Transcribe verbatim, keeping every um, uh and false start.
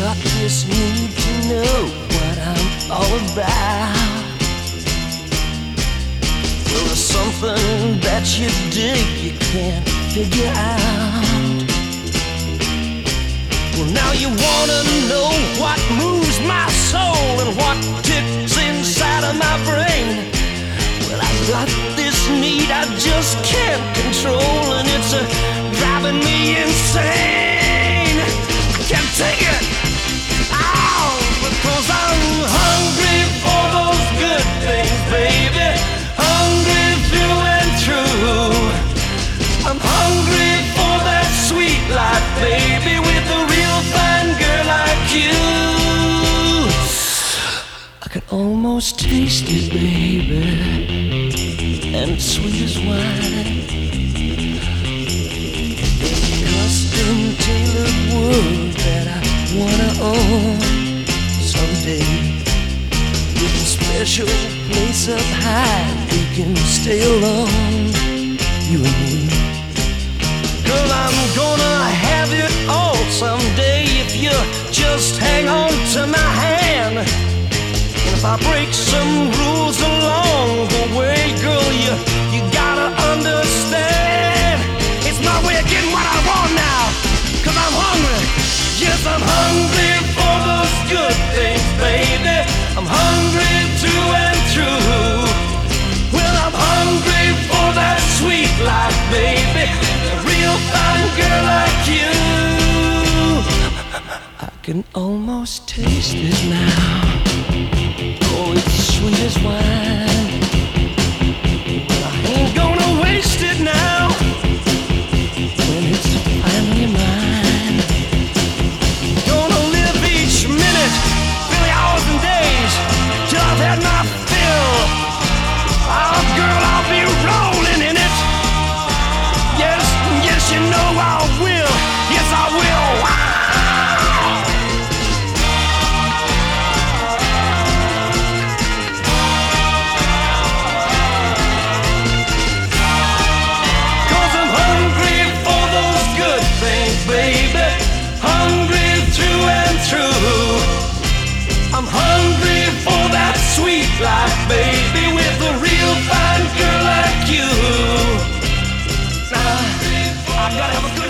got this need to know what I'm all about. Well, there's something that you dig you can't figure out. Well, now you wanna know what moves my soul and what ticks inside of my brain. Well, I got this need I just can't control, and it's uh, driving me insane. Can't take it, ow, because I'm hungry for those good things, baby. Hungry through and through. I'm hungry for that sweet life, baby, with a real fine girl like you. I can almost taste it, baby, and it's sweet as wine. A custom-tailored world that I wanna own someday, with a special place up high we can stay alone, you and me. Girl, I'm gonna have it all someday if you just hang on to my hand. And if I break some rules along the way, girl, you, you gotta understand, it's my way of getting what I want now, cause I'm hungry. Yes, I'm hungry for those good things, baby. I'm hungry through and through. Well, I'm hungry for that sweet life, baby, a real fine girl like you. I can almost taste it now. Oh, it's sweet as wine. Well, I ain't gonna waste it now when it's finally mine. Gonna live each minute, really hours and days, till I've had my fill. Oh, girl, I'll be rolling in it. Yes, yes, you know I will. Yes, I will. Wow. Cause I'm hungry for those good things, baby. Hungry through and through. I'm hungry for that sweet life, baby, with a real fine girl like you. Now, I gotta have a good